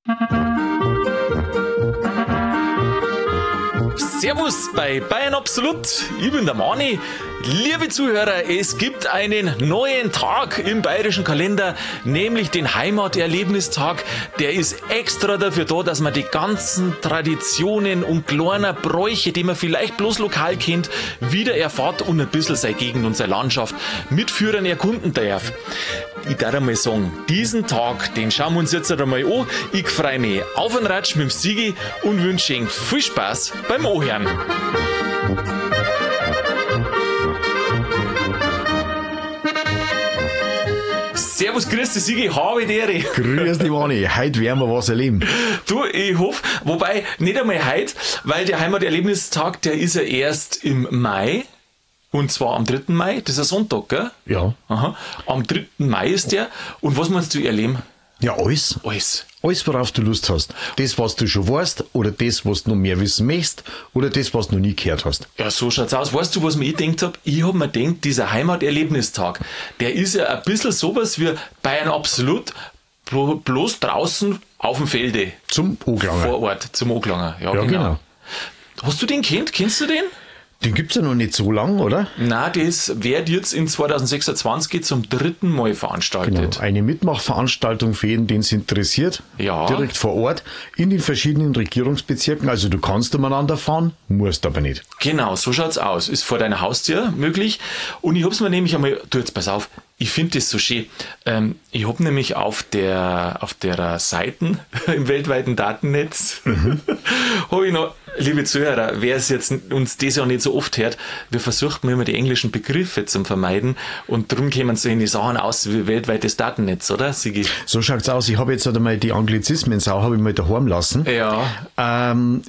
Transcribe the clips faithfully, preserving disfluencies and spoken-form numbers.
Servus bei Bayern Absolut, ich bin der Mani. Liebe Zuhörer, es gibt einen neuen Tag im bayerischen Kalender, nämlich den Heimaterlebnistag. Der ist extra dafür da, dass man die ganzen Traditionen und kleinen Bräuche, die man vielleicht bloß lokal kennt, wieder erfahrt und ein bisschen seine Gegend und seine Landschaft mit Führern erkunden darf. Ich darf einmal sagen, diesen Tag, den schauen wir uns jetzt einmal an. Ich freue mich auf einen Ratsch mit dem Sigi und wünsche Ihnen viel Spaß beim Anhören. Servus, grüß dich, Sigi, habe die Ehre. Grüß dich, Mani. Heute werden wir was erleben. Du, ich hoffe, wobei nicht einmal heute, weil der Heimaterlebnistag, der ist ja erst im Mai. Und zwar am dritten Mai, das ist ein Sonntag, gell? Ja. Aha. Am dritten Mai ist der. Und was meinst du erleben? Ja, alles. Alles. Alles, worauf du Lust hast. Das, was du schon weißt, oder das, was du noch mehr wissen möchtest, oder das, was du noch nie gehört hast. Ja, so schaut's aus. Weißt du, was mir ich gedacht habe? Ich habe mir gedacht, dieser Heimaterlebnistag, der ist ja ein bisschen sowas wie Bayern Absolut, bloß draußen auf dem Felde. Zum Oglanger. Vor Ort, zum Oglanger. Ja, Ja, genau. genau. Hast du den kennt? Kennst du den? Den gibt's ja noch nicht so lang, oder? Nein, das wird jetzt in zwanzig sechsundzwanzig zum dritten Mal veranstaltet. Genau. Eine Mitmachveranstaltung für jeden, den es interessiert. Ja. Direkt vor Ort in den verschiedenen Regierungsbezirken. Also du kannst umeinander fahren, musst aber nicht. Genau, so schaut's aus. Ist vor deiner Haustür möglich. Und ich hab's mir nämlich einmal, du jetzt pass auf, ich finde das so schön. Ähm, ich hab nämlich auf der auf der Seiten im weltweiten Datennetz, mhm. habe ich noch, liebe Zuhörer, wer es jetzt uns das ja nicht so oft hört, wir versuchen immer die englischen Begriffe zu vermeiden und darum kommen so in die Sachen aus wie weltweites Datennetz, oder, Sigi? So schaut's aus. Ich habe jetzt halt einmal die Anglizismen sau, habe ich mal daheim lassen. Ja. Ähm,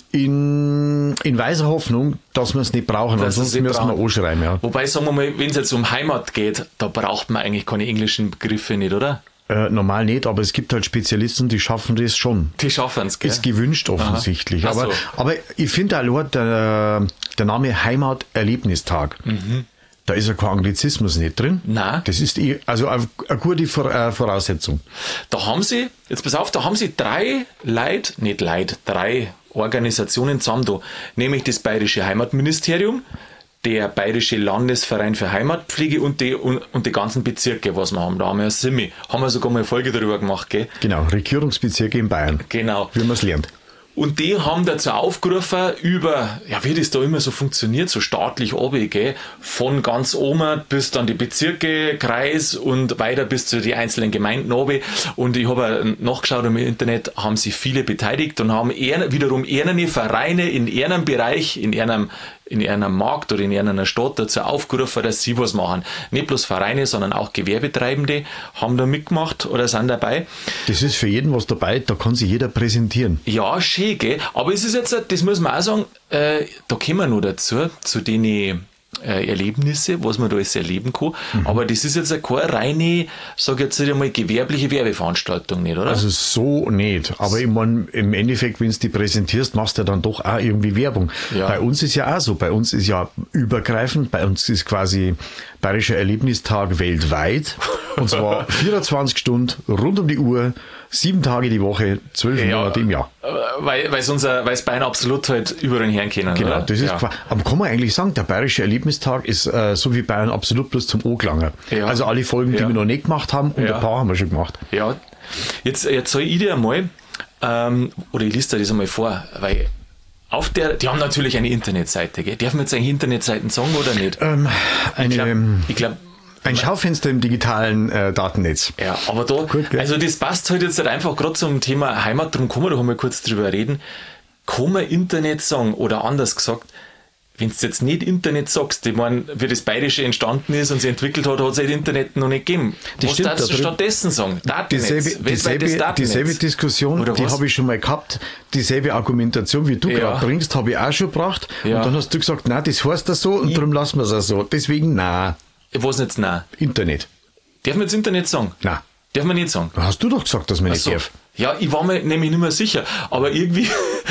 in, in weiser Hoffnung, dass wir es nicht brauchen, Dass ansonsten müssen wir anschreiben. Ja. Wobei, sagen wir mal, wenn es jetzt um Heimat geht, da braucht man eigentlich keine englischen Begriffe nicht, oder? Äh, normal nicht, aber es gibt halt Spezialisten, die schaffen das schon. Die schaffen es, gell? Ist gewünscht offensichtlich. Aber, so. aber ich finde auch der, der Name Heimaterlebnistag, mhm. da ist ja kein Anglizismus nicht drin. Nein. Das ist eh, also eine, eine gute Voraussetzung. Da haben sie, jetzt pass auf, da haben sie drei Leute, nicht Leute, drei Organisationen zusammen da, nämlich das Bayerische Heimatministerium, der Bayerische Landesverein für Heimatpflege und die, und, und die ganzen Bezirke, was wir haben. Da haben wir ja Simi, haben wir sogar mal eine Folge darüber gemacht, gell? Genau, Regierungsbezirke in Bayern. Genau. Wie man es lernt. Und die haben dazu aufgerufen, über, ja, wie das da immer so funktioniert, so staatlich oben, gell, von ganz oben bis dann die Bezirke, Kreis und weiter bis zu den einzelnen Gemeinden oben. Und ich habe nachgeschaut im Internet, haben sich viele beteiligt und haben eher, wiederum eherne Vereine in ihrem Bereich, in ihrem in einem Markt oder in einer Stadt dazu aufgerufen, dass sie was machen. Nicht bloß Vereine, sondern auch Gewerbetreibende haben da mitgemacht oder sind dabei. Das ist für jeden was dabei, da kann sich jeder präsentieren. Ja, schön, gell? Aber es ist jetzt, das muss man auch sagen, äh, da kommen wir noch dazu, zu den äh, Erlebnisse, was man da alles erleben kann. Mhm. Aber das ist jetzt keine reine, sag ich jetzt einmal, gewerbliche Werbeveranstaltung, nicht, oder? Also so nicht. Aber ich meine, im Endeffekt, wenn du die präsentierst, machst du ja dann doch auch irgendwie Werbung. Ja. Bei uns ist ja auch so. Bei uns ist ja übergreifend. Bei uns ist quasi Bayerischer Erlebnistag weltweit. Und zwar vierundzwanzig Stunden, rund um die Uhr, sieben Tage die Woche, zwölf Ja, Monate im Jahr. Weil es unser, weil es Bayern Absolut halt überall hören können, Genau, oder? das ist ja. qua- aber kann man eigentlich sagen, der Bayerische Erlebnistag ist äh, so wie Bayern Absolut bloß zum Oglanger. Ja. Also alle Folgen, die Ja. wir noch nicht gemacht haben, und Ja. ein paar haben wir schon gemacht. Ja, jetzt, jetzt soll ich dir einmal, ähm, oder ich lese dir das einmal vor, weil auf der, die haben natürlich eine Internetseite, gell? Dürfen wir jetzt eigentlich Internetseiten sagen oder nicht? Ähm, eine, ähm, Ich glaube, ein Schaufenster im digitalen äh, Datennetz. ja, aber da, Gut, gell? also das passt halt jetzt halt einfach gerade zum Thema Heimat, darum kann man da mal kurz drüber reden. Kann man Internet sagen, oder anders gesagt, wenn du jetzt nicht Internet sagst, ich meine, wie das Bayerische entstanden ist und sich entwickelt hat, hat es halt Internet noch nicht gegeben. Das Was stimmt, darfst du da drin- stattdessen sagen? Datennetz, Dieselbe, weltweites dieselbe, Datennetz. dieselbe Diskussion, Oder die was? habe ich schon mal gehabt. Dieselbe Argumentation, wie du Ja. gerade bringst, habe ich auch schon gebracht. Ja. Und dann hast du gesagt, nein, das heißt das so und Ich- darum lassen wir es auch so. Deswegen, nein, Was nicht? Nein. Internet. Dürfen wir jetzt Internet sagen? Nein. Dürfen wir nicht sagen? Hast du doch gesagt, dass man nicht So. darf. Ja, ich war mir nämlich nicht mehr sicher, aber irgendwie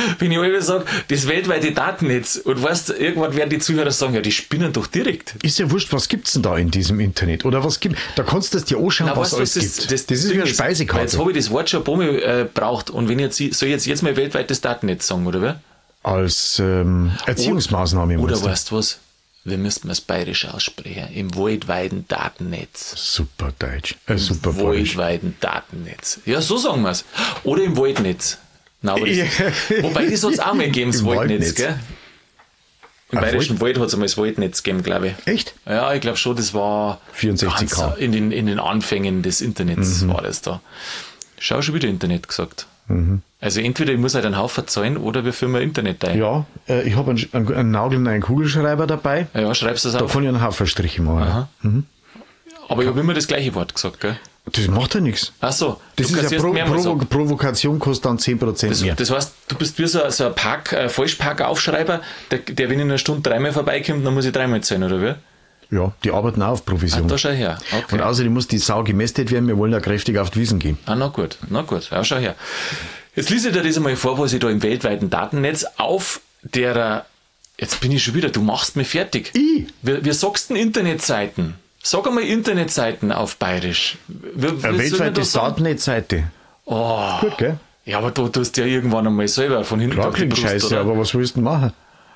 wenn ich immer sage, das weltweite Datennetz und weißt, irgendwann werden die Zuhörer sagen, ja, die spinnen doch direkt. Ist ja wurscht, was gibt's denn da in diesem Internet? Oder was gibt, da kannst du das dir anschauen, Na, was weißt, alles das, gibt. Das, das ist wie eine Speisekarte. Jetzt habe ich das Wort schon ein paar Mal äh, braucht und wenn ich jetzt, soll ich jetzt, jetzt mal weltweites Datennetz sagen, oder wie? Als ähm, Erziehungsmaßnahme. Oder meinst du? weißt du was? Wir müssten es bayerisch aussprechen. Im weltweiten Datennetz. Super Deutsch. Äh, super Im Bayerisch. weltweiten Datennetz. Ja, so sagen wir es. Oder im Waldnetz. Nein, aber das, wobei, das hat es auch mal gegeben, das Im Waldnetz, Waldnetz. gell? Im Ein Bayerischen Wald hat es einmal das Waldnetz gegeben, glaube ich. Echt? Ja, ich glaube schon, das war vierundsechzig K. ganz in den, in den Anfängen des Internets war das da. Schau, schon wieder Internet gesagt. Mhm. Also entweder ich muss halt einen Haufen zahlen oder wir führen ein Internet ein. Ja, äh, ich habe einen, einen, einen Nagel und einen Kugelschreiber dabei. Ja, schreibst du das Da auf. kann ich einen Haufen Striche machen. Aha. Aber ich habe immer das gleiche Wort gesagt, gell? Das macht ja nichts. Ach so, Das du ist ja kassierst Pro, mehrmals Provo ab. Provokation, kostet dann zehn Prozent Das, mehr. das heißt, du bist wie so, so ein Park, äh, Falschparkaufschreiber, der, der, wenn in einer Stunde dreimal vorbeikommt, dann muss ich dreimal zahlen, oder wie? Ja, die arbeiten auch auf Provision. Ah, da schau her. Okay. Und außerdem muss die Sau gemästet werden, wir wollen ja kräftig auf die Wiesen gehen. Ah, na gut, na gut, ja, schau her. Jetzt lese ich dir das einmal vor, was ich da im weltweiten Datennetz auf der, jetzt bin ich schon wieder, du machst mich fertig. Ich? Wir, wir sagst denn Internetseiten. Sag einmal Internetseiten auf Bayerisch. Wir, Eine wir sollen weltweite da sagen? Datennetzseite. Oh. Gut, gell? Ja, aber du tust ja irgendwann einmal selber von hinten Klar auf die klingt Brust, scheiße, oder? aber was willst du denn machen?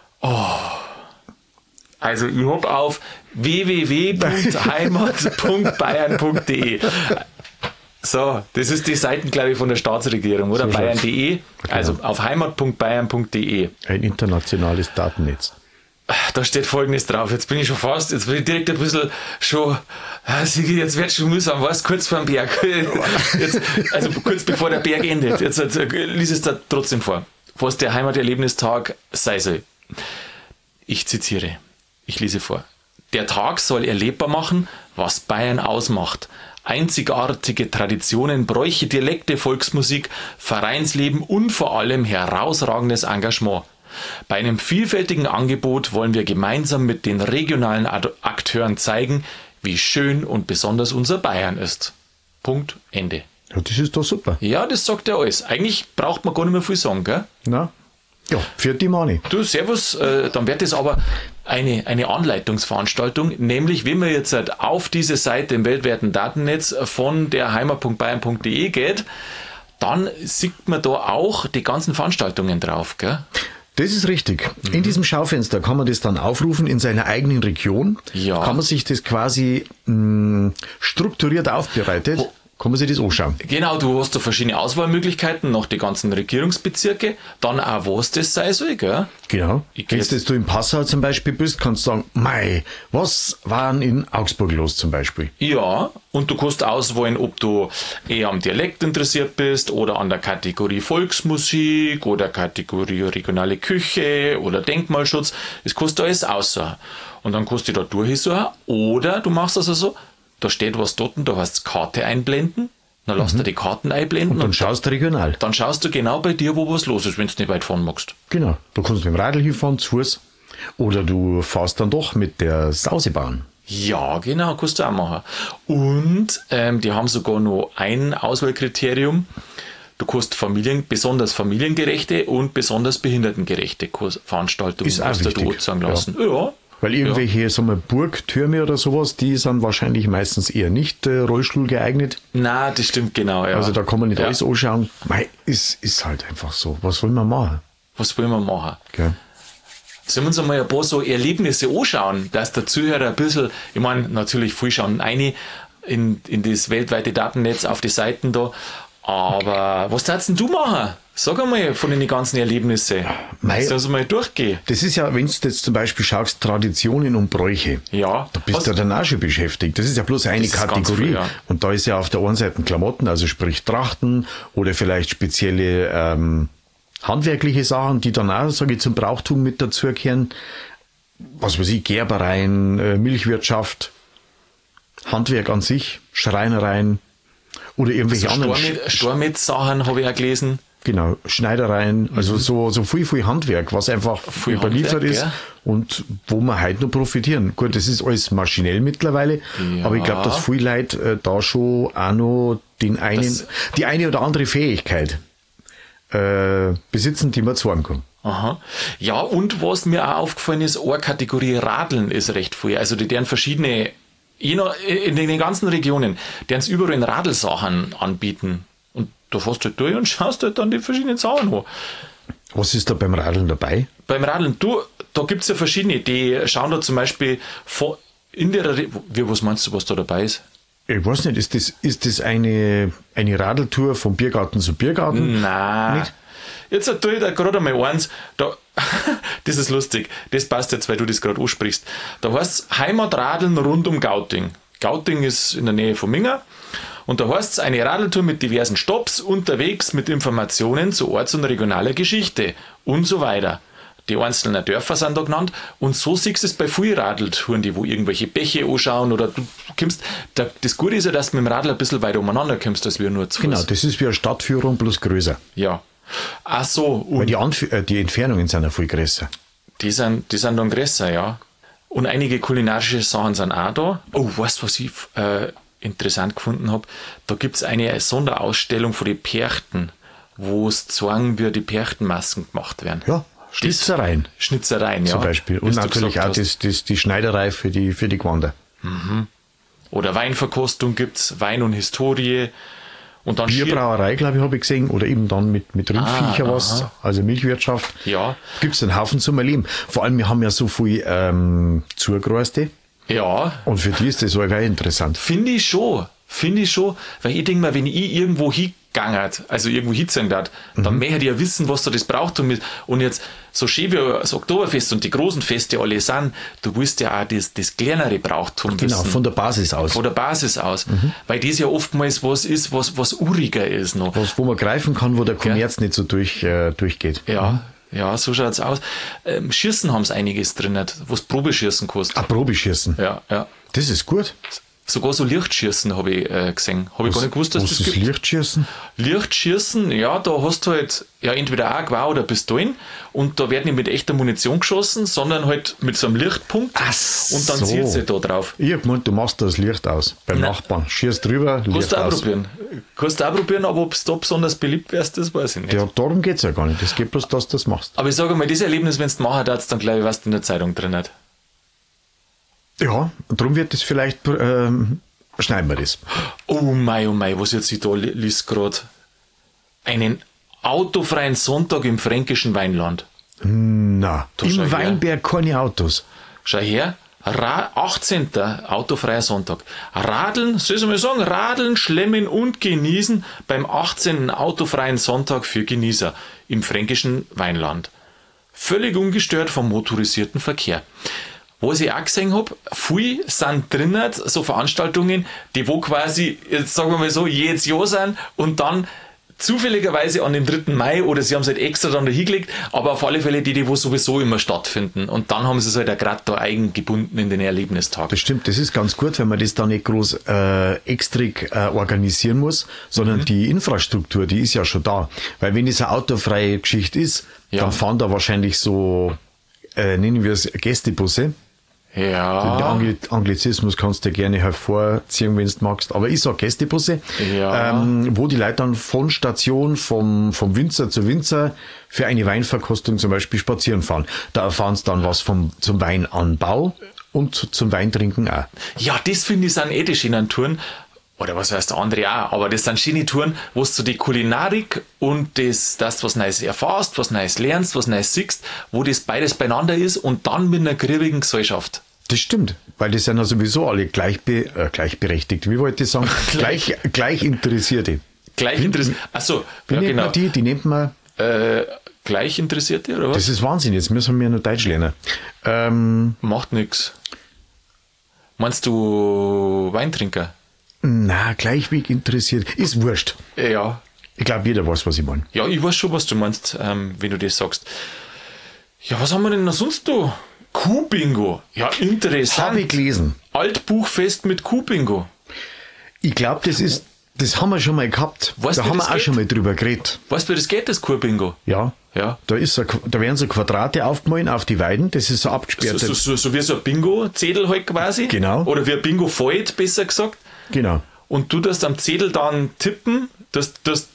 Also ich hab auf w w w punkt heimat punkt bayern punkt d e. So, das ist die Seiten, glaube ich, von der Staatsregierung, oder? So bayern schaut's. punkt d e. Also auf heimat punkt bayern punkt d e. Ein internationales Datennetz. Da steht Folgendes drauf. Jetzt bin ich schon fast, jetzt bin ich direkt ein bisschen schon, ah, Sigi, jetzt wird schon mühsam, was? Kurz vor dem Berg. Jetzt, also kurz bevor der Berg endet. Jetzt äh, lies es da trotzdem vor. Was der Heimaterlebnistag sei soll. Ich zitiere. Ich lese vor. Der Tag soll erlebbar machen, was Bayern ausmacht. Einzigartige Traditionen, Bräuche, Dialekte, Volksmusik, Vereinsleben und vor allem herausragendes Engagement. Bei einem vielfältigen Angebot wollen wir gemeinsam mit den regionalen Ad- Akteuren zeigen, wie schön und besonders unser Bayern ist. Punkt, Ende. Ja, das ist doch super. Ja, das sagt er alles. Eigentlich braucht man gar nicht mehr viel sagen, gell? Na? Ja, für die Money. Du, servus, äh, dann wird es aber eine, eine Anleitungsveranstaltung, nämlich wenn man jetzt halt auf diese Seite im weltweiten Datennetz von der heimat punkt bayern punkt d e geht, dann sieht man da auch die ganzen Veranstaltungen drauf, gell? Das ist richtig. In diesem Schaufenster kann man das dann aufrufen in seiner eigenen Region. Ja. Kann man sich das quasi mh, strukturiert aufbereitet. Wo- Kann man sich das anschauen. Genau, du hast da verschiedene Auswahlmöglichkeiten nach die ganzen Regierungsbezirke, dann auch was das sein soll, gell? Genau. Ich Wenn geh du in Passau zum Beispiel bist, kannst du sagen, mei, was war denn in Augsburg los zum Beispiel? Ja, und du kannst auswählen, ob du eher am Dialekt interessiert bist oder an der Kategorie Volksmusik oder Kategorie regionale Küche oder Denkmalschutz. Das kannst du alles aussuchen. Und dann kannst du da durchsuchen oder du machst also so, da steht was dort und da heißt Karte einblenden, dann lass dir die Karten einblenden Und dann und schaust du regional. dann schaust du genau bei dir, wo was los ist, wenn du nicht weit fahren magst. Genau. Du kannst mit dem Radl hinfahren, zu Fuß. Oder du fährst dann doch mit der Sausebahn. Ja, genau, kannst du auch machen. Und ähm, die haben sogar noch ein Auswahlkriterium. Du kannst Familien, besonders familiengerechte und besonders behindertengerechte Kurs- Veranstaltungen Ist auch aus der wichtig, Duo sagen lassen. Ja. Weil irgendwelche sagen wir, Burgtürme oder sowas, die sind wahrscheinlich meistens eher nicht äh, Rollstuhl geeignet. Na, das stimmt genau. Ja. Also da kann man nicht ja. alles anschauen. Mei, ist, ist halt einfach so. Was wollen wir machen? Was wollen wir machen? Gell? Sollen wir uns einmal ein paar so Erlebnisse anschauen, dass der Zuhörer ein bisschen, ich meine, natürlich viel schauen rein in, in das weltweite Datennetz auf die Seiten da, aber was darfst denn du machen? Sag einmal von den ganzen Erlebnissen. Mei- Lass uns mal durchgehen. Das ist ja, wenn du jetzt zum Beispiel schaust, Traditionen und Bräuche. Ja. Da bist Was- du dann auch schon beschäftigt. Das ist ja bloß eine Das ist ganz Kategorie. viel, ja. Und da ist ja auf der einen Seite Klamotten, also sprich Trachten oder vielleicht spezielle ähm, handwerkliche Sachen, die dann auch, sage ich, zum Brauchtum mit dazugehören. Was weiß ich, Gerbereien, äh, Milchwirtschaft, Handwerk an sich, Schreinereien oder irgendwelche Also anderen. Stormit- Stormit-Sachen habe ich auch gelesen. Genau, Schneidereien, also so, so viel, viel Handwerk, was einfach Viel überliefert Handwerk, ist ja. und wo wir heute noch profitieren. Gut, das ist alles maschinell mittlerweile, Ja. aber ich glaube, dass viele Leute äh, da schon auch noch den einen, Das- die eine oder andere Fähigkeit äh, besitzen, die man zahlen kann. Aha. Ja, und was mir auch aufgefallen ist, eine Kategorie Radeln ist recht viel. Also die deren verschiedene, je nach, in den ganzen Regionen, deren es überall Radelsachen anbieten. Und da fährst du halt durch und schaust halt dann die verschiedenen Sachen an. Was ist da beim Radeln dabei? Beim Radeln, du, da gibt es ja verschiedene, die schauen da zum Beispiel von, in der Re- wie, was meinst du, was da dabei ist? Ich weiß nicht, ist das, ist das eine, eine Radeltour vom Biergarten zu Biergarten? Nein. Nicht? Jetzt tue ich da gerade einmal eins, da, das ist lustig, das passt jetzt, weil du das gerade ansprichst. Da heißt es Heimatradeln rund um Gauting. Gauting ist in der Nähe von Minga. Und da heißt es eine Radeltour mit diversen Stopps, unterwegs mit Informationen zu orts- und regionaler Geschichte und so weiter. Die einzelnen Dörfer sind da genannt. Und so siehst du es bei vielen Radeltouren, die wo irgendwelche Bäche anschauen oder du kommst. Da, das Gute ist ja, dass du mit dem Radl ein bisschen weiter umeinander kommst, als wir nur zu Fuß. Genau, das ist wie eine Stadtführung, bloß größer. Ja. Ach so. Und Weil die, Anf- äh, die Entfernungen sind ja viel größer. Die sind, die sind dann größer, ja. Und einige kulinarische Sachen sind auch da. Oh, weißt du, was ich äh, interessant gefunden habe? Da gibt es eine Sonderausstellung von den Perchten, wo es zeigen, wie die Perchtenmasken gemacht werden. Ja, Schnitzereien Schnitzereien, ja. zum Beispiel. Und Wie du natürlich gesagt auch hast. das, das, die Schneiderei für die, für die Gewänder. Oder Weinverkostung gibt es, Wein und Historie. Und dann Schier- Bierbrauerei, glaube ich, habe ich gesehen. Oder eben dann mit, mit Rindviecher Ah, was, aha. also Milchwirtschaft. Ja. Gibt es einen Haufen zum Erleben. Vor allem, wir haben ja so viel ähm, Zugereiste. Ja, Und für die ist das auch interessant. finde ich schon. Finde ich schon. Weil ich denke mal, wenn ich irgendwo hingegangen, also irgendwo hingezogen hat, dann möchte ich ja wissen, was da das braucht. Und, mit, und jetzt so schön wie das Oktoberfest und die großen Feste alle sind, du willst ja auch das, das kleinere Brauchtum Genau, wissen. von der Basis aus. Von der Basis aus. Weil das ja oftmals was ist, was, was uriger ist noch. Was, wo man greifen kann, wo der Kommerz nicht so durch, äh, durchgeht. Ja, ja, so schaut's aus. Ähm, Schießen haben es einiges drin, was Probeschießen kostet. Ah, Probeschießen. Ja, ja. Das ist gut. Sogar so Lichtschießen habe ich äh, gesehen. Habe ich gar nicht gewusst, dass was das ist gibt. Lichtschießen? Lichtschießen, ja, da hast du halt ja entweder auch Gewehr oder Pistolen und da wird nicht mit echter Munition geschossen, sondern halt mit so einem Lichtpunkt Ach und dann so. zielt sie da drauf. Ich hab gemeint, du machst das Licht aus. Beim Nein. Nachbarn. Schießt drüber, Kannst Licht du auch aus. probieren. Kannst du auch probieren, aber ob es da besonders beliebt wärst, das weiß ich nicht. Ja, darum geht's ja gar nicht. Es geht bloß, dass du das machst. Aber ich sage mal, das Erlebnis, wenn du machen darfst, dann glaube ich, was du in der Zeitung drin hat. Ja, und darum wird das vielleicht, ähm, schneiden wir das. Oh mei, oh mei, was jetzt ich da li- liest gerade. Einen autofreien Sonntag im fränkischen Weinland. Na, Du schau her. im Weinberg keine Autos. Schau her, Ra- achtzehnter autofreier Sonntag. Radeln, soll ich mal sagen, Radeln, Schlemmen und Genießen beim achtzehnten autofreien Sonntag für Genießer im fränkischen Weinland. Völlig ungestört vom motorisierten Verkehr. Was ich auch gesehen habe, viel sind drinnen so Veranstaltungen, die wo quasi, jetzt sagen wir mal so, jedes Jahr sind und dann zufälligerweise an den dritten Mai oder sie haben es halt extra dann da hingelegt, aber auf alle Fälle die, die wo sowieso immer stattfinden. Und dann haben sie es halt auch gerade da eingebunden in den Erlebnistag. Das stimmt, das ist ganz gut, wenn man das da nicht groß äh, extra äh, organisieren muss, sondern Mhm. die Infrastruktur, die ist ja schon da. Weil wenn es eine autofreie Geschichte ist, Ja. dann fahren da wahrscheinlich so, äh, nennen wir es Gästebusse. Den Ja, Angli Anglizismus kannst du gerne hervorziehen, wenn du magst. Aber ich sag Gästebusse, Ja. ähm, wo die Leute dann von Station, vom, vom Winzer zu Winzer für eine Weinverkostung zum Beispiel spazieren fahren. Da erfahren sie dann was vom, zum Weinanbau und zu, zum Weintrinken auch. ja, das finde ich sind eh die schönen Touren. Oder was heißt der andere auch, aber das sind schöne Touren, wo du die Kulinarik und das, das was Neues erfährst, was Neues lernst, was Neues siehst, wo das beides beieinander ist und dann mit einer griebigen Gesellschaft. Das stimmt, weil die sind ja sowieso alle gleichbe äh, gleichberechtigt. Wie wollte ich sagen? Gleich, gleich Interessierte. Gleich interessiert. Achso, Wie ja nennt genau. man die? Die nennt man, Äh, gleich Interessierte oder was? das ist Wahnsinn, jetzt müssen wir nur Deutsch lernen. Ähm, Macht nix. Meinst du Weintrinker? na, gleichweg interessiert. Ist wurscht. Ja. Ich glaube, jeder weiß, was ich meine. Ja, ich weiß schon, was du meinst, ähm, wenn du das sagst. Ja, was haben wir denn noch sonst da? Kuhbingo. Ja, interessant. Habe ich gelesen. Altbuchfest mit Kuhbingo. Ich glaube, das ist, das haben wir schon mal gehabt. Weißt da du, wie haben wir das auch geht? schon mal drüber geredet. Weißt du, wie das geht, das Kuhbingo? Ja. Ja. Da, ist ein, da werden so Quadrate aufgemalt auf die Weiden. Das ist so So, abgesperrt. so, so, so wie so ein Bingo-Zettel halt quasi. Genau. Oder wie ein Bingo-Fold, besser gesagt. Genau. Und du darfst am Zettel dann tippen, dass, dass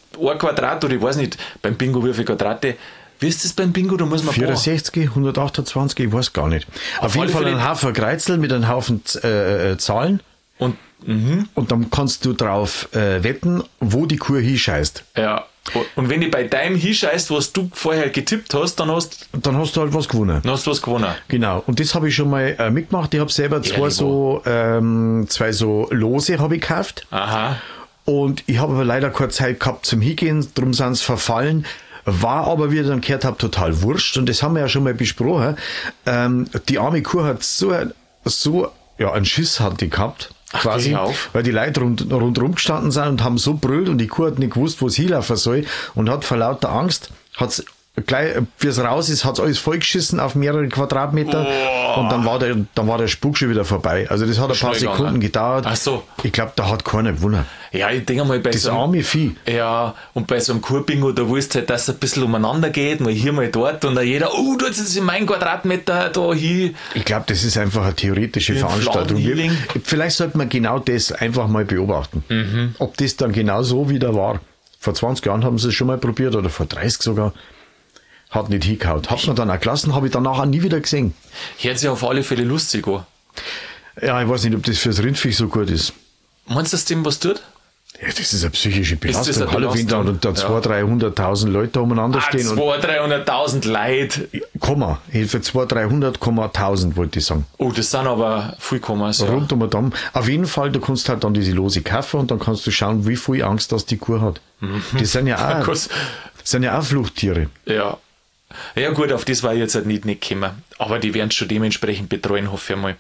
ein Quadrat oder ich weiß nicht, beim Bingo wie viele Quadrate. Wie ist das beim Bingo? Da muss man vierundsechzig, hundertachtundzwanzig, ich weiß gar nicht. Auf, Auf jeden Fall ein Haufen Kreuzel mit einem Haufen äh, Zahlen. Und, mhm. und dann kannst du drauf äh, wetten, wo die Kuh hinscheißt. Ja. Und wenn die bei deinem hinscheißt, was du vorher getippt hast, dann hast dann hast du halt was gewonnen. Dann hast du was gewonnen. Genau. Und das habe ich schon mal äh, mitgemacht. Ich habe selber zwei Ehrlich, so, ähm, zwei so Lose habe ich gekauft. Aha. Und ich habe aber leider keine Zeit gehabt zum Hingehen, darum sind sie verfallen. War aber, wie ich dann gehört habe, total wurscht. Und das haben wir ja schon mal besprochen. Ähm, die arme Kuh hat so, so ja, einen Schiss hat die gehabt. Ach, quasi, weil die Leute rund, rundherum gestanden sind und haben so brüllt und die Kuh hat nicht gewusst, wo es hinlaufen soll und hat vor lauter Angst, hat's gleich, wie es raus ist, hat es alles vollgeschissen auf mehrere Quadratmeter oh. und dann war der, dann war der Spuk schon wieder vorbei. Also das hat ein paar Sekunden gegangen. gedauert. Ach so. Ich glaube, da hat keiner gewonnen. Ja, ich denke mal bei das so einem, arme Vieh. Ja, und bei so einem Kurbingo, da willst du halt, dass es ein bisschen umeinander geht, mal hier, mal dort und dann jeder, oh, du hast jetzt in meinen Quadratmeter da hin. Ich glaube, das ist einfach eine theoretische Veranstaltung. Wir, vielleicht sollte man genau das einfach mal beobachten. Mhm. Ob das dann genau so wieder war. Vor zwanzig Jahren haben sie es schon mal probiert oder vor dreißig sogar. Hat nicht hingehauen. Hat man dann auch gelassen, habe ich danach auch nie wieder gesehen. Hört sich auf alle Fälle lustig an. Ja, ich weiß nicht, ob das fürs Rindviech so gut ist. Meinst du, dass dem was tut? Ja, das ist eine psychische Belastung. Eine Hallo, wenn da, da ja. zweihunderttausend, dreihunderttausend Leute da umeinander ah, stehen. zweihunderttausend, dreihunderttausend Leute. Komma. Für zweihundert, dreihundert, tausend wollte ich sagen. Oh, das sind aber viel Kommas. Ja. Rund um den Damm. Auf jeden Fall, du kannst halt dann diese Lose kaufen und dann kannst du schauen, wie viel Angst das die Kuh hat. Mhm. Die sind ja auch, das sind ja auch Fluchttiere. Ja. Ja gut, auf das war ich jetzt halt nicht, nicht gekommen. Aber die werden es schon dementsprechend betreuen, hoffe ich mal.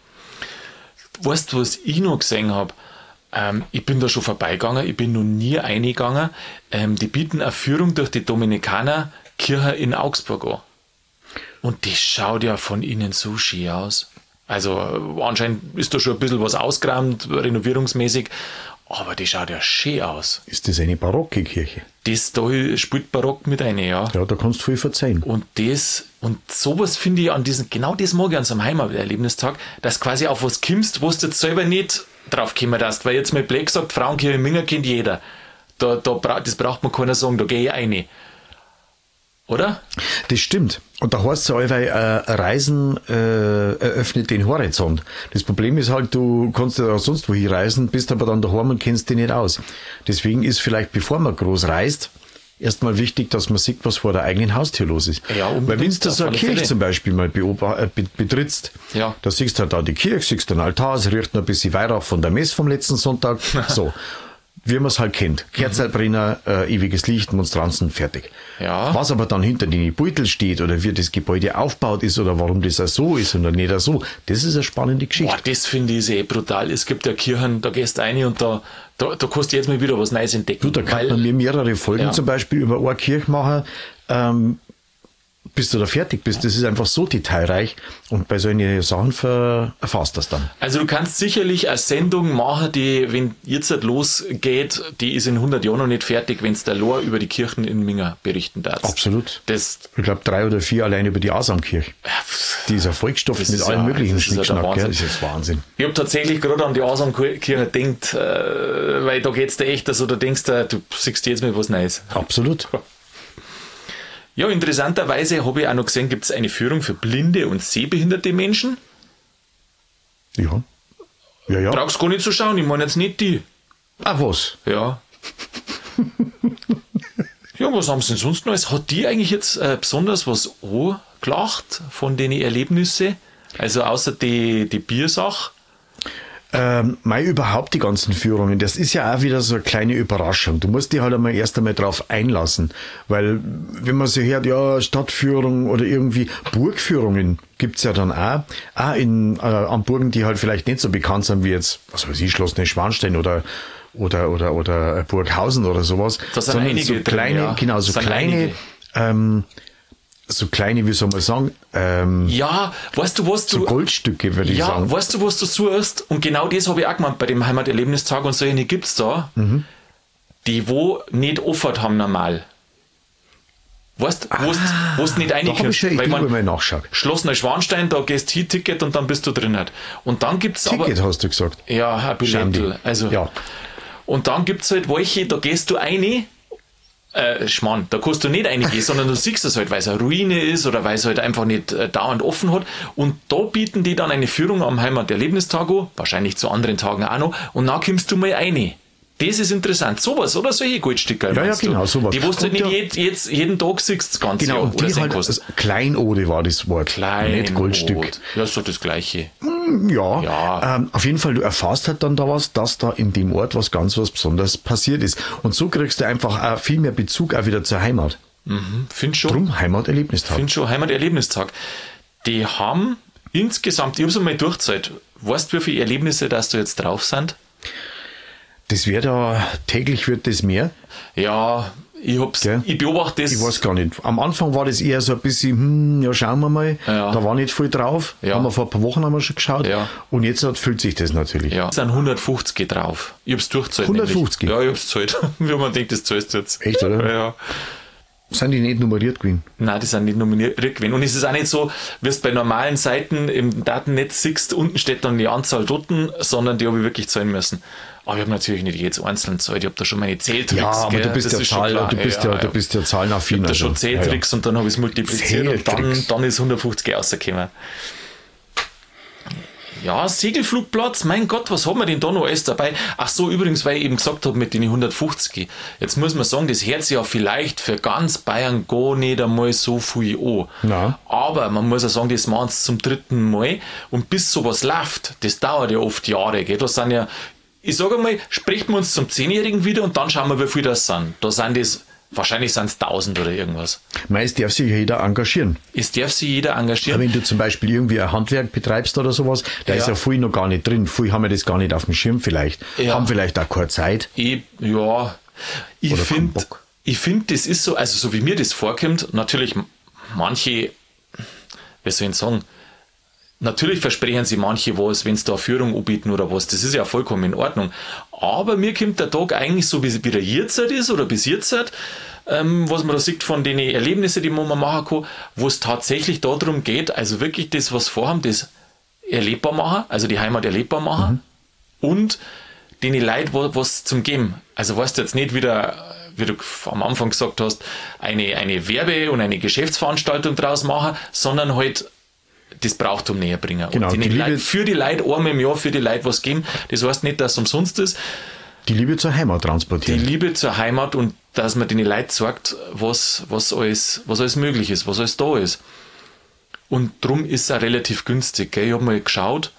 Weißt du, was ich noch gesehen habe? Ähm, ich bin da schon vorbeigegangen, ich bin noch nie reingegangen. Ähm, die bieten eine Führung durch die Dominikanerkirche in Augsburg an. Und das schaut ja von innen so schön aus. Also anscheinend ist da schon ein bisschen was ausgeräumt, renovierungsmäßig. Aber die schaut ja schön aus. Ist das eine barocke Kirche? Das da spielt Barock mit rein, ja. Ja, da kannst du viel verzeihen. Und das, und sowas finde ich an diesem, genau das mag ich an so einem Heimaterlebnistag, dass quasi auf was kommst, wo du jetzt selber nicht drauf kommen darfst. Weil jetzt mal Blake sagt, Frauenkirche in Minga kennt jeder. Da, da, das braucht man keiner sagen, da gehe ich rein. Oder? Das stimmt. Und da heißt es allweil, äh, Reisen äh, eröffnet den Horizont. Das Problem ist halt, du kannst ja auch sonst wohin reisen, bist aber dann daheim und kennst dich nicht aus. Deswegen ist vielleicht, bevor man groß reist, erstmal wichtig, dass man sieht, was vor der eigenen Haustür los ist. Ja, weil wenn du so eine Kirche zum Beispiel mal beobacht, äh, betrittst, ja. da siehst du halt da die Kirche, siehst den Altar, es riecht noch ein bisschen Weihrauch von der Messe vom letzten Sonntag. So. Wie man es halt kennt. Kerzenbrenner, äh, ewiges Licht, Monstranzen, fertig. Ja. Was aber dann hinter den Beutel steht oder wie das Gebäude aufgebaut ist oder warum das auch so ist und nicht auch so, das ist eine spannende Geschichte. Boah, das finde ich eh brutal. Es gibt ja Kirchen, da gehst du rein und da, da, da kannst du jetzt mal wieder was Neues entdecken. Du, da kann man mir mehrere Folgen ja. zum Beispiel über eine Kirche machen, ähm, bis du da fertig bist. Das ist einfach so detailreich und bei solchen Sachen ver- erfasst das dann. Also du kannst sicherlich eine Sendung machen, die, wenn jetzt halt losgeht, die ist in hundert Jahren noch nicht fertig, wenn es der Lor über die Kirchen in Minga berichten darf. Absolut. Das, ich glaube drei oder vier allein über die Asamkirche. Die ist ja vollgestopft mit allen ja, möglichen Schnickschnack. Ja das ist Wahnsinn. Ich habe tatsächlich gerade an die Asamkirche gedacht, äh, weil da geht es dir echt, also da denkst du, du siehst jetzt mal was Neues. Absolut. Ja, interessanterweise habe ich auch noch gesehen, gibt es eine Führung für blinde und sehbehinderte Menschen. Ja. Ja, ja. Brauchst gar nicht zu schauen, ich meine jetzt nicht die. Ah, was? Ja. Ja, was haben sie denn sonst noch? Hat die eigentlich jetzt äh, besonders was angelacht von den Erlebnissen? Also außer die, die Biersache? Ähm, mei, überhaupt die ganzen Führungen, das ist ja auch wieder so eine kleine Überraschung. Du musst dich halt einmal erst einmal drauf einlassen, weil wenn man so hört, ja, Stadtführung oder irgendwie Burgführungen gibt's ja dann auch, auch in, äh, an Burgen, die halt vielleicht nicht so bekannt sind wie jetzt, was weiß ich, Schloss Neuschwanstein oder oder oder oder Burghausen oder sowas. Das sind einige so kleine, drin, ja. genau, so das kleine, ähm, so kleine, wie soll man sagen, ähm, ja, weißt du, was du... So Goldstücke, würde ja, ich sagen. Ja, weißt du, was du suchst? Und genau das habe ich auch gemeint bei dem Heimaterlebnistag und solche gibt es da, mhm. die wo nicht offert haben normal. Weißt du, wo du nicht reinkommst. Ich habe mal nachgeschaut. Schloss Neuschwanstein, da gehst du hin, Ticket und dann bist du drin. Und dann gibt es aber... Ticket hast du gesagt? Ja, ein Billettel. Also, ja. Und dann gibt es halt welche, da gehst du rein Äh, Schmarrn, da kannst du nicht reingehen, sondern du siehst es halt, weil es eine Ruine ist oder weil es halt einfach nicht äh, dauernd offen hat. Und da bieten die dann eine Führung am Heimaterlebnistag an, wahrscheinlich zu anderen Tagen auch noch, und dann kommst du mal rein. Das ist interessant. Sowas oder solche Goldstücke. Ja, ja, genau, du? sowas. Die, wo du nicht ja, jetzt, jetzt jeden Tag siehst, das ganze genau, Jahr. und die halt, also Kleinode war das Wort. Kleinod. Nicht Goldstück. Ja, ist doch das Gleiche. Ja, Ja. Ähm, auf jeden Fall, du erfährst halt dann da was, dass da in dem Ort was ganz was Besonderes passiert ist. Und so kriegst du einfach auch viel mehr Bezug auch wieder zur Heimat. Mhm, find schon. Drum Heimaterlebnistag. Find schon, Heimaterlebnistag. Die haben insgesamt, ich habe es einmal durchgezählt, weißt du, wie viele Erlebnisse, dass da jetzt drauf sind? Das wird da, täglich wird das mehr. Ja, ich hab's, Gell? ich beobachte das. Ich weiß gar nicht. Am Anfang war das eher so ein bisschen, hm, ja, schauen wir mal. Ja. Da war nicht viel drauf. Ja. Haben wir vor ein paar Wochen haben wir schon geschaut. Ja. Und jetzt hat, fühlt sich das natürlich. Ja, es sind hundertfünfzig drauf. Ich hab's durchgezählt. hundertfünfzig? Nämlich. Ja, ich hab's gezählt. Wie man denkt, das zahlst du jetzt. Echt, oder? Ja. Sind die nicht nummeriert gewesen? Nein, die sind nicht nominiert gewesen. Und es ist auch nicht so, wie es bei normalen Seiten im Datennetz siehst, unten steht dann die Anzahl Toten, sondern die habe ich wirklich zahlen müssen. Aber ich habe natürlich nicht jetzt einzeln gezahlt, ich habe da schon meine Zähltricks. Ja, aber gell? du bist Das ja ist schon Zahl, klar. du bist ja, ja, du bist ja zahlenaffin. Ich habe da also. schon Zähltricks Ja, ja. und dann habe ich es multipliziert und dann, Zähltricks. dann ist hundertfünfzig rausgekommen. Ja, Segelflugplatz, mein Gott, was haben wir denn da noch alles dabei? Ach so, übrigens, weil ich eben gesagt habe mit den hundertfünfzig. Jetzt muss man sagen, das hört sich ja vielleicht für ganz Bayern gar nicht einmal so viel an. Nein. Aber man muss ja sagen, das machen sie zum dritten Mal. Und bis sowas läuft, das dauert ja oft Jahre. Gell? Das sind ja, ich sage mal, sprechen wir uns zum Zehnjährigen wieder und dann schauen wir, wie viel das sind. Da sind das, wahrscheinlich sind es tausend oder irgendwas. Meist darf sich jeder engagieren. Es darf sich jeder engagieren. Wenn du zum Beispiel irgendwie ein Handwerk betreibst oder sowas, da Ja. ist ja viel noch gar nicht drin. Viel haben wir das gar nicht auf dem Schirm vielleicht. Ja. Haben vielleicht auch keine Zeit. Ich, ja, ich Oder keinen finde, Bock. ich finde, das ist so, also so wie mir das vorkommt, natürlich manche, wie soll ich sagen, natürlich versprechen sie manche was, wenn sie da eine Führung anbieten oder was, das ist ja vollkommen in Ordnung. Aber mir kommt der Tag eigentlich so, wie wie der jetzt ist oder bis jetzt, ähm, was man da sieht von den Erlebnissen, die man mal machen kann, wo es tatsächlich darum geht, also wirklich das, was vorhaben, das erlebbar machen, also die Heimat erlebbar machen und denen Leuten wa- was zum Geben. Also weißt du jetzt nicht wieder, wie du am Anfang gesagt hast, eine, eine Werbe- und eine Geschäftsveranstaltung draus machen, sondern halt das Brauchtum näher bringen. Genau, und die die Liebe- Leute, für die Leute einmal im Jahr für die Leute was geben. Das heißt nicht, dass es umsonst ist. Die Liebe zur Heimat Die transportieren. Liebe zur Heimat und dass man den Leuten sagt, was, was, alles, was alles möglich ist, was alles da ist. Und drum ist es auch relativ günstig. Gell? Ich habe mal geschaut,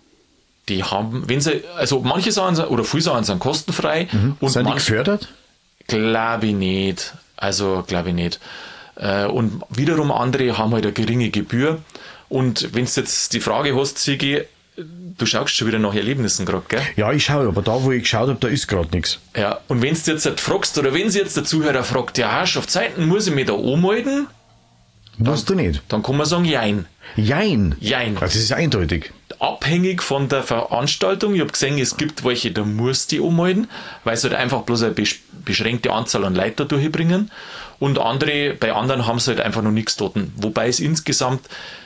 die haben, wenn sie, also manche Sachen sind, oder viele Sachen sind kostenfrei. Und Sind die manche, gefördert? glaube ich nicht. Also glaube ich nicht. Äh, Und wiederum andere haben halt eine geringe Gebühr. Und wenn du jetzt die Frage hast, Sigi, du schaust schon wieder nach Erlebnissen gerade, gell? Ja, ich schaue, aber da, wo ich geschaut habe, da ist gerade nichts. Ja, und wenn du jetzt halt fragst, oder wenn sie jetzt der Zuhörer fragt, ja, Herrschaftszeiten, muss ich mich da anmelden? Musst du nicht. Dann kann man sagen, jein. Jein. Jein. Ja, das ist eindeutig. Abhängig von der Veranstaltung. Ich habe gesehen, es gibt welche, da musst du dich anmelden, weil sie halt einfach bloß eine besch- beschränkte Anzahl an Leuten da durchbringen. Und andere, bei anderen haben sie halt einfach noch nichts geboten. Wobei es insgesamt,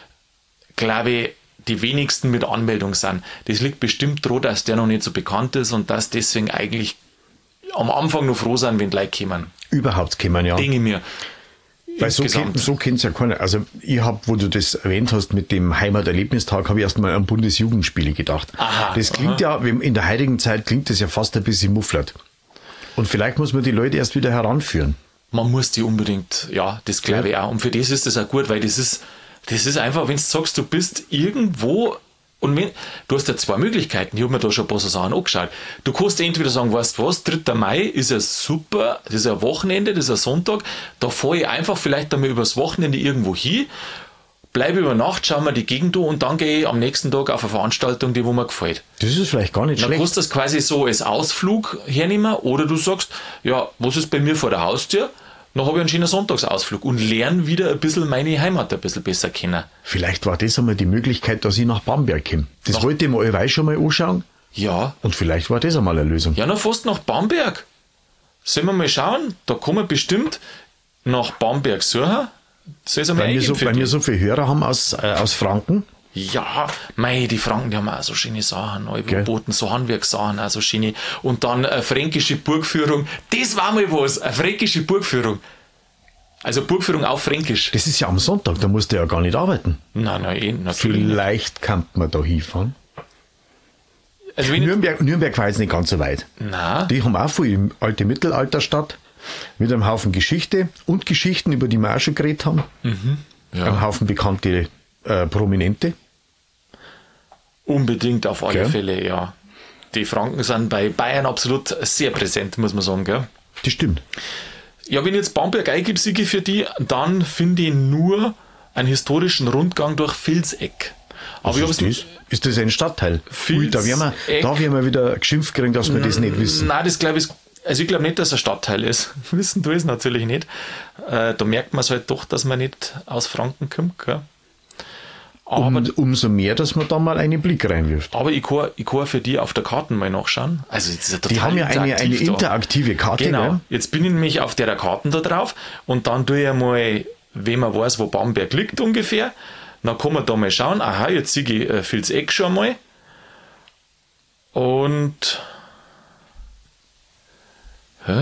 glaube ich, die wenigsten mit Anmeldung sind. Das liegt bestimmt daran, dass der noch nicht so bekannt ist und dass deswegen eigentlich am Anfang noch froh sind, wenn die Leute kommen. Überhaupt kommen, ja. Denke ich mir. Weil so Insgesamt. kennt, so kennt's ja keiner. Also ich habe, wo du das erwähnt hast mit dem Heimaterlebnistag, habe ich erst mal an Bundesjugendspiele gedacht. Aha, das klingt ja, wenn- in der heutigen Zeit klingt das ja fast ein bisschen mufflert. Und vielleicht muss man die Leute erst wieder heranführen. Man muss die unbedingt, ja, das glaube ich auch. Und für das ist das auch gut, weil das ist, das ist einfach, wenn du sagst, du bist irgendwo und wenn, du hast ja zwei Möglichkeiten, ich habe mir da schon ein paar so Sachen angeschaut. Du kannst entweder sagen, weißt du was, dritter Mai ist ja super, das ist ein Wochenende, das ist ein Sonntag, da fahre ich einfach vielleicht einmal übers Wochenende irgendwo hin, bleibe über Nacht, schaue mir die Gegend an und dann gehe ich am nächsten Tag auf eine Veranstaltung, die wo mir gefällt. Das ist vielleicht gar nicht Dann schlecht. kannst du das quasi so als Ausflug hernehmen oder du sagst, ja, was ist bei mir vor der Haustür? Dann habe ich einen schönen Sonntagsausflug und lerne wieder ein bisschen meine Heimat ein bisschen besser kennen. Vielleicht war das einmal die Möglichkeit, dass ich nach Bamberg komme. Das Ach. wollte ich mir allweil schon mal anschauen. Ja, Und vielleicht war das einmal eine Lösung. ja, noch fast nach Bamberg. Sollen wir mal schauen? Da kann man bestimmt nach Bamberg suchen. Soll ich es einmal Weil wir, eingeben so, für weil die? wir so viele Hörer haben aus, äh, aus Franken. Ja, mei, die Franken, die haben auch so schöne Sachen, Gell? Boten, so Handwerkssachen, auch so schöne. Und dann eine fränkische Burgführung. Das war mal was, eine fränkische Burgführung. Also Burgführung auf Fränkisch. Das ist ja am Sonntag, da musst du ja gar nicht arbeiten. Nein, nein, eh, natürlich nicht. Vielleicht kann man da hinfahren. Also wenn ich, Nürnberg, Nürnberg war jetzt nicht ganz so weit. na, Die haben auch viel alte Mittelalterstadt mit einem Haufen Geschichte und Geschichten, über die wir auch schon geredet haben. ja. Ein Haufen bekannte äh, Prominente. Unbedingt auf alle Gell? Fälle, ja. Die Franken sind bei Bayern absolut sehr präsent, muss man sagen, gell? Das stimmt. Ja, wenn ich jetzt Bamberg eingebe, Sigi, für die, dann finde ich nur einen historischen Rundgang durch Vilseck. Aber ich Was habe ist, das? Ist das ein Stadtteil? Vilseck. Ui, da werden wir, da werden wir wieder geschimpft kriegen, dass wir das nicht wissen. Nein, das glaube ich, also ich glaube nicht, dass es ein Stadtteil ist. Wissen du es natürlich nicht. Äh, da merkt man es halt doch, dass man nicht aus Franken kommt, gell? Aber, Und umso mehr, dass man da mal einen Blick reinwirft. aber ich kann, ich kann für die auf der Karte mal nachschauen. Also das ist ja total Die haben ja eine, eine interaktiv da. interaktive Karte. Genau. Gell? Jetzt bin ich nämlich auf der Karten da drauf und dann tue ich mal, wenn man weiß, wo Bamberg liegt ungefähr, dann kann man da mal schauen. Aha, jetzt sehe ich äh, Vilseck schon mal. Und. Hä?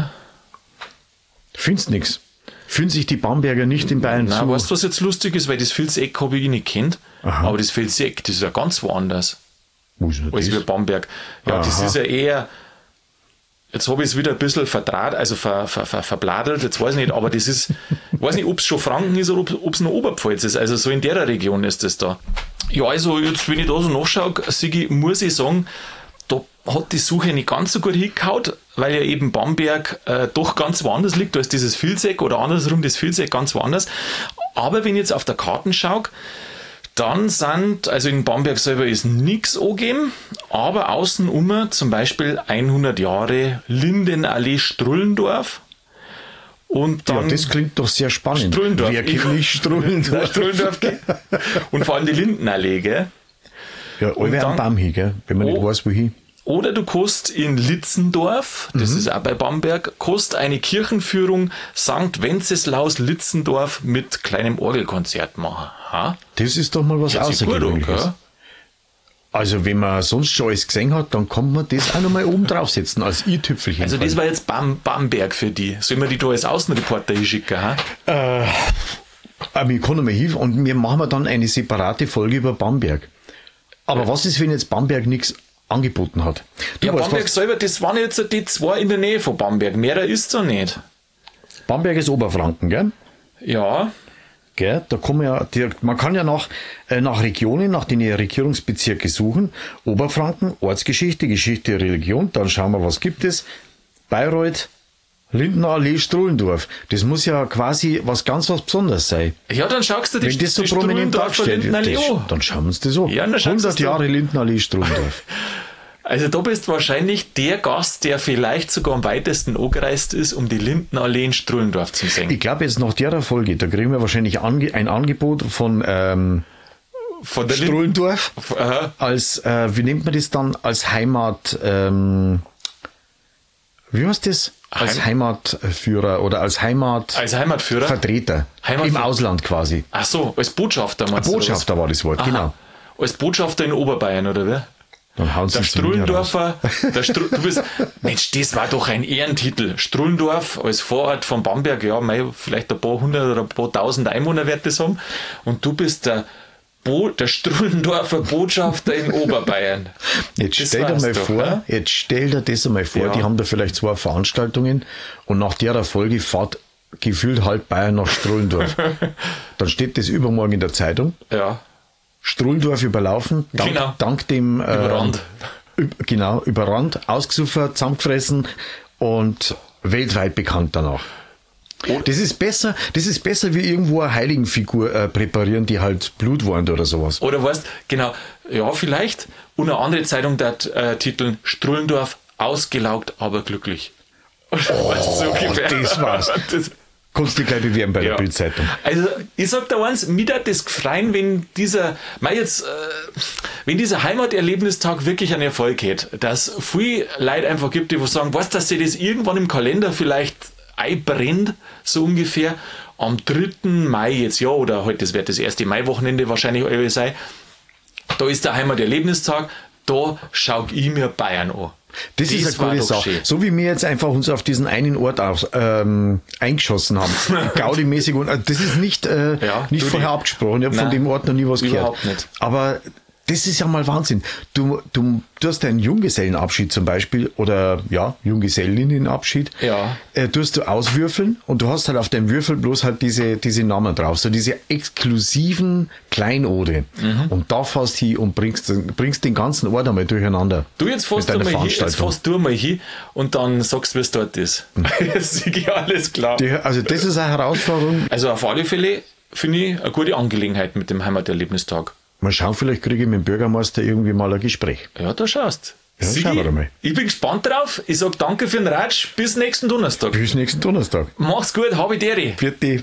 Findest nix. Fühlen sich die Bamberger nicht in Bayern Nein, zu? weißt du, was jetzt lustig ist? Weil das Vilseck habe ich nicht kennt. Aha. Aber das Vilseck, das ist ja ganz woanders Wo ist denn als das? wie Bamberg. Ja, das Aha. ist ja eher. Jetzt habe ich es wieder ein bisschen verdraht, also ver, ver, ver, verbladelt, jetzt weiß ich nicht, aber das ist, ich weiß nicht, ob es schon Franken ist oder ob es noch Oberpfalz ist, also so in der Region ist das da. Ja, also jetzt, wenn ich da so nachschaue, Sigi, muss ich sagen, da hat die Suche nicht ganz so gut hingehauen, weil ja eben Bamberg äh, doch ganz woanders liegt, da ist dieses Vilseck oder andersrum das Vilseck ganz woanders. Aber wenn ich jetzt auf der Karten schaue, dann sind, also in Bamberg selber ist nichts angegeben, aber außen um zum Beispiel hundert Jahre Lindenallee Strullendorf. Und dann Ja, das klingt doch sehr spannend. Strullendorf. Wer kennt nicht Strullendorf? Strullendorf geht. Und vor allem die Lindenallee, gell? Ja, alle dann- am Baum hin, gell? Wenn man Oh. nicht weiß, wohin. Oder du kannst in Litzendorf, das ist auch bei Bamberg, kannst eine Kirchenführung Sankt Wenceslaus Litzendorf mit kleinem Orgelkonzert machen. Ha? Das ist doch mal was Hört sich gut an, Außergewöhnliches. gell? Also, wenn man sonst schon alles gesehen hat, dann kann man das auch noch mal oben draufsetzen, als i-Tüpfelchen. Also das war jetzt Bam Bamberg für die. Sollen wir die da als Außenreporter hinschicken? Ha? Aber ich kann noch mal hin und wir machen wir dann eine separate Folge über Bamberg. Aber was ist, wenn jetzt Bamberg nichts angeboten hat? Du Ja, weißt, Bamberg was, selber, das waren jetzt die zwei in der Nähe von Bamberg. Mehrer ist es nicht. Bamberg ist Oberfranken, gell? Ja, Gell? Da kann man ja, die, man kann ja nach, äh, nach Regionen, nach den Regierungsbezirke suchen. Oberfranken, Ortsgeschichte, Geschichte, Religion, dann schauen wir, was gibt es. Bayreuth, Lindenallee, Strullendorf. Das muss ja quasi was ganz was Besonderes sein. ja, dann schaust du die Wenn das so die prominent Strullendorfer dargestellt wird, Lindenallee das- an. dann schauen wir uns das an. Ja, dann schauen wir uns hundert das Jahre Lindenallee, Strullendorf. Also da bist wahrscheinlich der Gast, der vielleicht sogar am weitesten angereist ist, um die Lindenallee in Strullendorf zu sehen. Ich glaube, jetzt nach der Folge, da kriegen wir wahrscheinlich ange ein Angebot von ähm, Von der Linden- Strullendorf Aha. als, äh, wie nennt man das dann, als Heimat, ähm, wie heißt das? Als Heim- Heimatführer oder als Heimatvertreter Als Heimatführer? im Heimatver- Ausland quasi. Ach so, als Botschafter meinst du, oder was? Botschafter war das Wort, Aha. genau. Als Botschafter in Oberbayern, oder wie? Dann hauen sie Der uns die Mine raus. Strullendorfer, der Stru du bist, Mensch, das war doch ein Ehrentitel. Strullendorf als Vorort von Bamberg, ja, mei, vielleicht ein paar hundert oder ein paar tausend Einwohner wird das haben. Und du bist der, Bo der Strullendorfer Botschafter in Oberbayern. Jetzt Das stell dir war's mal doch, vor, oder? jetzt stell dir das einmal vor, Ja. die haben da vielleicht zwei Veranstaltungen und nach der Folge fährt gefühlt halb Bayern nach Strullendorf. Dann steht das übermorgen in der Zeitung. Ja, Strullendorf überlaufen, dank, Genau. dank dem äh, Überrannt. üb- genau, überrannt, ausgesuffert, zusammengefressen und weltweit bekannt danach. Das ist besser, das ist besser wie irgendwo eine Heiligenfigur äh, präparieren, die halt Blut warnt oder sowas. oder weißt, genau, ja, vielleicht. Und eine andere Zeitung, der äh, titeln Strullendorf ausgelaugt, aber glücklich. Oh, weißt, so ungefähr. das war's. Das, Kannst du gleich bewerben bei der Ja. Bildzeitung. Also, ich sag da eins, mir hat das gefreien, wenn dieser, mei jetzt, äh, wenn dieser Heimaterlebnistag wirklich einen Erfolg hat, dass viel Leute einfach gibt, die wo sagen, weißt du, dass sie das irgendwann im Kalender vielleicht einbrennt, so ungefähr, am dritten Mai jetzt, ja, oder heute, das wird das erste Maiwochenende wahrscheinlich alle sein, da ist der Heimaterlebnistag, da schau ich mir Bayern an. Das, das ist eine coole Sache. Schön. So wie wir jetzt einfach uns auf diesen einen Ort aus, ähm, eingeschossen haben. Gaudi-mäßig. Und, das ist nicht, äh, ja, nicht vorher die, abgesprochen. Ich habe von dem Ort noch nie was überhaupt gehört. Nicht. Aber das ist ja mal Wahnsinn. Du, du, du hast einen Junggesellenabschied zum Beispiel oder ja, Junggesellinnenabschied. Ja. Äh, tust du auswürfeln und du hast halt auf deinem Würfel bloß halt diese, diese Namen drauf. So diese exklusiven Kleinode. Mhm. Und da fährst du hin und bringst, bringst den ganzen Ort einmal durcheinander. Du, jetzt fährst du mal hin, jetzt fährst du mal hin und dann sagst du, wie es dort ist. Mhm. Das ist alles klar. Die, also das ist eine Herausforderung. Also auf alle Fälle finde ich eine gute Angelegenheit mit dem Heimaterlebnistag. Mal schauen, vielleicht kriege ich mit dem Bürgermeister irgendwie mal ein Gespräch. Ja, da schaust. Ja, Sigi, schauen wir mal. Ich bin gespannt drauf. Ich sage danke für den Ratsch. Bis nächsten Donnerstag. Bis nächsten Donnerstag. Mach's gut, habe ich dir. Für dich.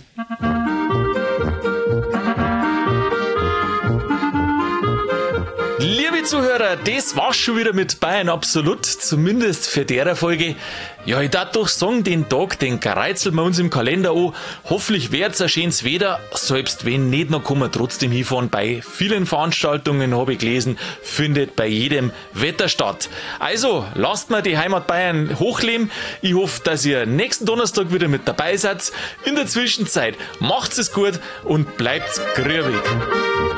Liebe Zuhörer, das war's schon wieder mit Bayern Absolut, zumindest für der Folge. Ja, ich darf doch sagen, den Tag, den kreizeln wir uns im Kalender an. Hoffentlich wird's ein schönes Wetter, selbst wenn nicht, noch kann man trotzdem hinfahren. Bei vielen Veranstaltungen, habe ich gelesen, findet bei jedem Wetter statt. Also, lasst mir die Heimat Bayern hochleben. Ich hoffe, dass ihr nächsten Donnerstag wieder mit dabei seid. In der Zwischenzeit macht's es gut und bleibt grübig.